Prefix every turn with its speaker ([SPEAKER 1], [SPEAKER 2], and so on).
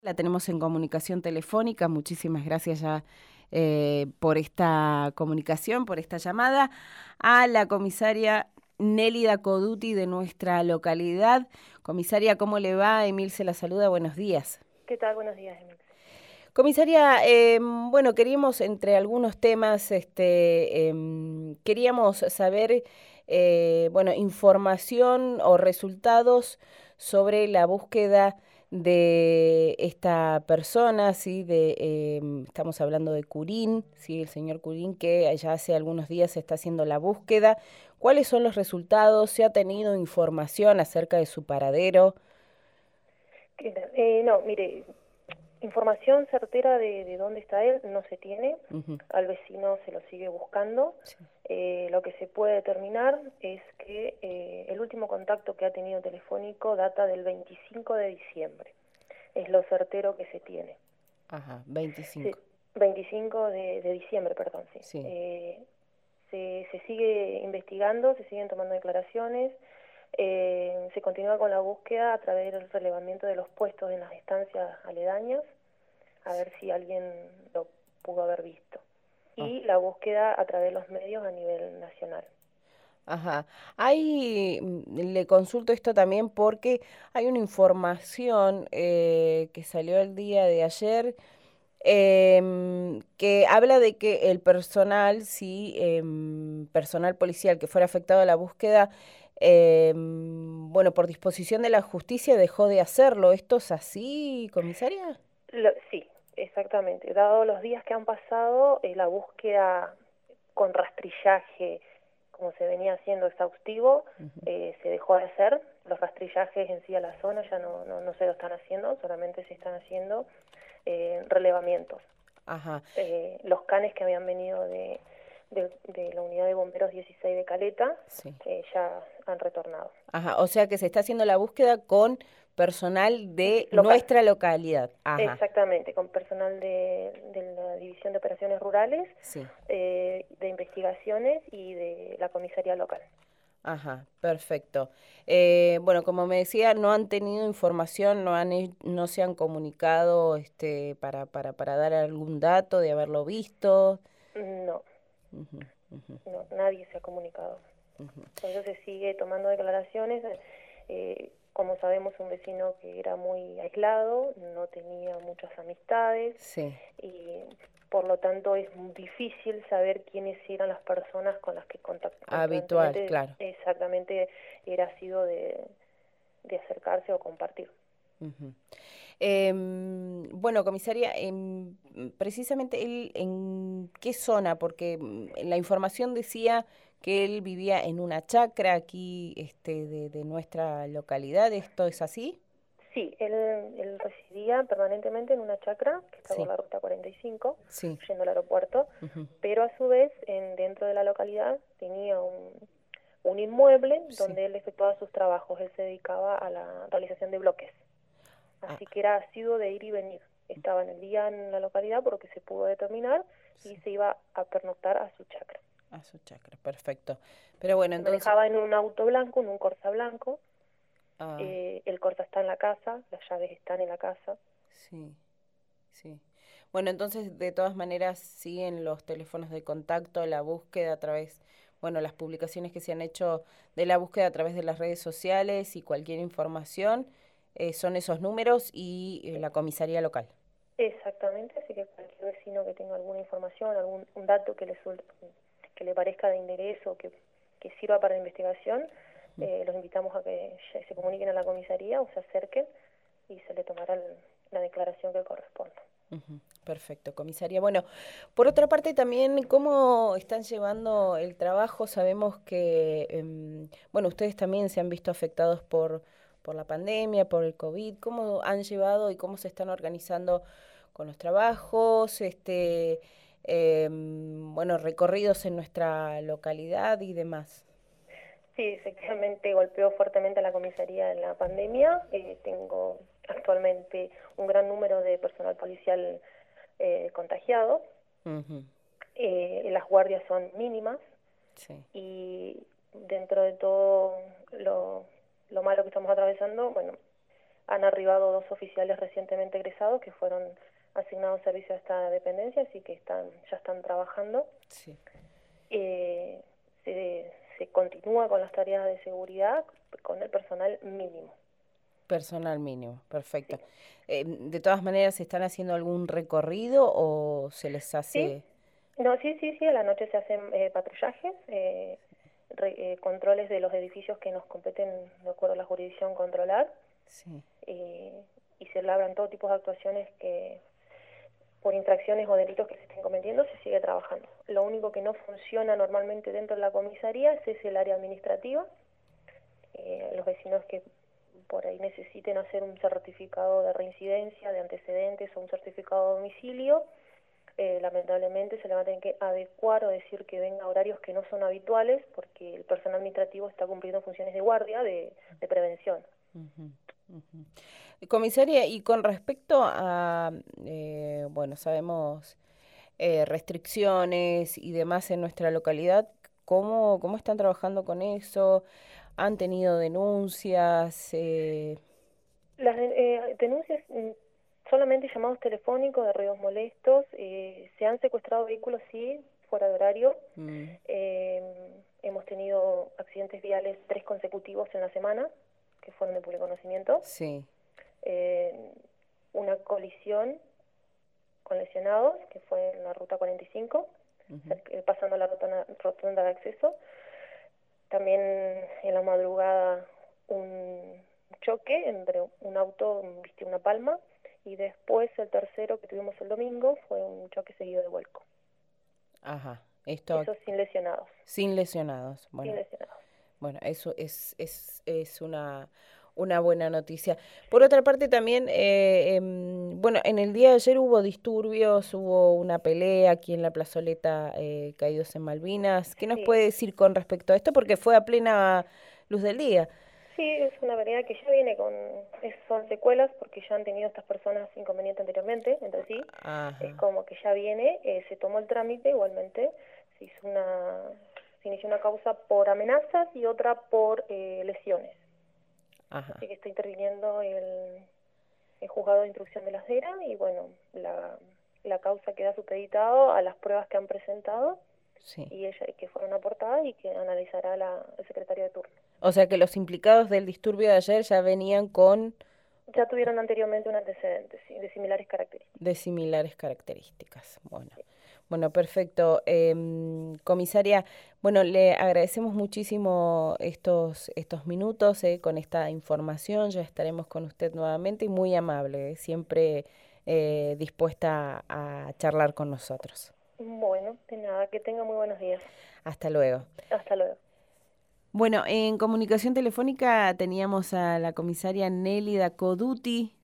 [SPEAKER 1] La tenemos en comunicación telefónica. Muchísimas gracias ya por esta comunicación, por esta llamada, a la comisaria Nélida Coduti de nuestra localidad. Comisaria, ¿cómo le va? Emil se la saluda, buenos días.
[SPEAKER 2] ¿Qué tal? Buenos días, Emil.
[SPEAKER 1] Comisaria, bueno, queríamos entre algunos temas, queríamos saber, bueno, información o resultados sobre la búsqueda de esta persona, sí, estamos hablando de Curín, sí, el señor Curín, que ya hace algunos días está haciendo la búsqueda. ¿Cuáles son los resultados? ¿Se ha tenido información acerca de su paradero?
[SPEAKER 2] ¿Qué tal? No, mire, información certera de dónde está él no se tiene.
[SPEAKER 1] Ujú,
[SPEAKER 2] Al vecino se lo sigue buscando.
[SPEAKER 1] sí.
[SPEAKER 2] Lo que se puede determinar es que el último contacto que ha tenido telefónico data del 25 de diciembre. Es lo certero que se tiene.
[SPEAKER 1] Ajá,
[SPEAKER 2] Sí,
[SPEAKER 1] 25.
[SPEAKER 2] 25 de diciembre, perdón, sí.
[SPEAKER 1] Sí.
[SPEAKER 2] Se sigue investigando, se siguen tomando declaraciones. Se continúa con la búsqueda a través del relevamiento de los puestos en las estancias aledañas, a ver si alguien lo pudo haber visto.
[SPEAKER 1] Ah,
[SPEAKER 2] Y la búsqueda a través de los medios a nivel nacional.
[SPEAKER 1] ajá. Le consulto esto también porque hay una información que salió el día de ayer que habla de que el personal, sí, personal policial que fuera afectado a la búsqueda, bueno, por disposición de la justicia dejó de hacerlo. ¿Esto es así, comisaria?
[SPEAKER 2] Sí, exactamente. Dado los días que han pasado, la búsqueda con rastrillaje, como se venía haciendo exhaustivo,
[SPEAKER 1] Ujú.
[SPEAKER 2] se dejó de hacer. Los rastrillajes en sí a la zona ya no se lo están haciendo, solamente se están haciendo relevamientos.
[SPEAKER 1] Ajá.
[SPEAKER 2] Los canes que habían venido de la unidad de bomberos 16 de Caleta
[SPEAKER 1] Sí.
[SPEAKER 2] ya han retornado.
[SPEAKER 1] Ajá, o sea que se está haciendo la búsqueda con personal de
[SPEAKER 2] Local.
[SPEAKER 1] nuestra localidad. Ajá,
[SPEAKER 2] Exactamente, con personal de la División de Operaciones Rurales,
[SPEAKER 1] sí.
[SPEAKER 2] de investigaciones y de la comisaría local.
[SPEAKER 1] Ajá, perfecto. Bueno, como me decía, no han tenido información, no se han comunicado para dar algún dato de haberlo visto.
[SPEAKER 2] No,
[SPEAKER 1] Ujú, ujú,
[SPEAKER 2] no, nadie se ha comunicado.
[SPEAKER 1] ujú.
[SPEAKER 2] Por eso se sigue tomando declaraciones. Como sabemos, un vecino que era muy aislado, no tenía muchas amistades
[SPEAKER 1] Sí,
[SPEAKER 2] y por lo tanto es muy difícil saber quiénes eran las personas con las que
[SPEAKER 1] habitual,
[SPEAKER 2] constantemente
[SPEAKER 1] claro.
[SPEAKER 2] exactamente era sido de acercarse o compartir.
[SPEAKER 1] Ujú. Bueno, comisaria, precisamente él en qué zona, porque la información decía que él vivía en una chacra aquí de nuestra localidad. ¿Esto es así?
[SPEAKER 2] Sí, él residía permanentemente en una chacra que está por
[SPEAKER 1] Sí,
[SPEAKER 2] la ruta 45,
[SPEAKER 1] sí.
[SPEAKER 2] yendo al aeropuerto,
[SPEAKER 1] Ujú.
[SPEAKER 2] pero a su vez dentro de la localidad tenía un inmueble
[SPEAKER 1] Sí.
[SPEAKER 2] donde él efectuaba sus trabajos. Él se dedicaba a la realización de bloques,
[SPEAKER 1] Ah,
[SPEAKER 2] así que era asiduo de ir y venir. Estaba en el día en la localidad por lo que se pudo determinar y
[SPEAKER 1] sí.
[SPEAKER 2] se iba a pernoctar a su chacra.
[SPEAKER 1] A su chacra, perfecto. Pero bueno,
[SPEAKER 2] Se
[SPEAKER 1] entonces,
[SPEAKER 2] manejaba en un auto blanco, en un Corsa blanco.
[SPEAKER 1] ah,
[SPEAKER 2] El Corsa está en la casa, las llaves están en la casa.
[SPEAKER 1] sí, sí. Bueno, entonces de todas maneras siguen los teléfonos de contacto, la búsqueda a través, bueno, las publicaciones que se han hecho de la búsqueda a través de las redes sociales y cualquier información son esos números y la comisaría local.
[SPEAKER 2] Exactamente, así que cualquier vecino que tenga alguna información, algún un dato que le parezca de interés o que sirva para la investigación, los invitamos a que se comuniquen a la comisaría o se acerquen y se le tomará la declaración que corresponda.
[SPEAKER 1] Ujú, perfecto, comisaria. Bueno, por otra parte también, ¿cómo están llevando el trabajo? Sabemos que, bueno, ustedes también se han visto afectados por la pandemia, por el COVID. ¿Cómo han llevado y cómo se están organizando con los trabajos, bueno, recorridos en nuestra localidad y demás?
[SPEAKER 2] Sí, efectivamente golpeó fuertemente a la comisaría en la pandemia. Tengo actualmente un gran número de personal policial contagiado.
[SPEAKER 1] Ujú,
[SPEAKER 2] Las guardias son mínimas
[SPEAKER 1] sí,
[SPEAKER 2] y dentro de todo lo malo que estamos atravesando, bueno, han arribado 2 oficiales recientemente egresados que fueron asignados a servicio a esta dependencia, así que ya están trabajando.
[SPEAKER 1] Sí.
[SPEAKER 2] Se continúa con las tareas de seguridad con el personal mínimo.
[SPEAKER 1] Personal mínimo, perfecto.
[SPEAKER 2] Sí.
[SPEAKER 1] De todas maneras, ¿están haciendo algún recorrido o se les hace...?
[SPEAKER 2] Sí, no, sí, a la noche se hacen patrullajes, controles de los edificios que nos competen de acuerdo a la jurisdicción controlar,
[SPEAKER 1] Sí.
[SPEAKER 2] y se labran todo tipo de actuaciones que por infracciones o delitos que se estén cometiendo se sigue trabajando. Lo único que no funciona normalmente dentro de la comisaría es el área administrativa. Los vecinos que por ahí necesiten hacer un certificado de reincidencia, de antecedentes o un certificado de domicilio, lamentablemente se le va a tener que adecuar o decir que venga a horarios que no son habituales porque el personal administrativo está cumpliendo funciones de guardia, de prevención.
[SPEAKER 1] Uh-huh, uh-huh. Comisaria, y con respecto a, bueno, sabemos restricciones y demás en nuestra localidad, ¿cómo están trabajando con eso? ¿Han tenido denuncias?
[SPEAKER 2] Las denuncias, solamente llamados telefónicos de ruidos molestos, se han secuestrado vehículos, sí, fuera de horario. Hemos tenido accidentes viales 3 consecutivos en la semana, que fueron de público conocimiento.
[SPEAKER 1] Sí.
[SPEAKER 2] Una colisión con lesionados, que fue en la ruta 45, pasando la rotonda de acceso. También en la madrugada un choque entre un auto, una Palma, y después el tercero que tuvimos el domingo fue un choque seguido de vuelco.
[SPEAKER 1] Ajá.
[SPEAKER 2] Eso sin lesionados.
[SPEAKER 1] Sin lesionados. Bueno,
[SPEAKER 2] sin lesionados.
[SPEAKER 1] Bueno, eso es una buena noticia. Por otra parte también, bueno, en el día de ayer hubo disturbios, hubo una pelea aquí en la plazoleta Caídos en Malvinas. ¿Qué nos puede decir con respecto a esto? Porque fue a plena luz del día.
[SPEAKER 2] Sí, es una pelea que ya viene son secuelas porque ya han tenido estas personas inconvenientes anteriormente, entre sí.
[SPEAKER 1] Ajá.
[SPEAKER 2] Es como que ya viene, se tomó el trámite igualmente, se inició una causa por amenazas y otra por lesiones.
[SPEAKER 1] Ajá.
[SPEAKER 2] Así que está interviniendo el juzgado de instrucción de Las Heras y bueno, la causa queda supeditado a las pruebas que han presentado. Sí. Y que fueron aportadas y que analizará el secretario de turno.
[SPEAKER 1] O sea que los implicados del disturbio de ayer ya venían con...
[SPEAKER 2] Ya tuvieron anteriormente un antecedente, sí, de similares características.
[SPEAKER 1] De similares características, bueno. Bueno, perfecto. Comisaria, bueno, le agradecemos muchísimo estos minutos con esta información. Ya estaremos con usted nuevamente y muy amable, siempre dispuesta a charlar con nosotros.
[SPEAKER 2] Bueno, de nada, que tenga muy buenos días.
[SPEAKER 1] Hasta luego.
[SPEAKER 2] Hasta luego.
[SPEAKER 1] Bueno, en comunicación telefónica teníamos a la comisaria Nélida Coduti.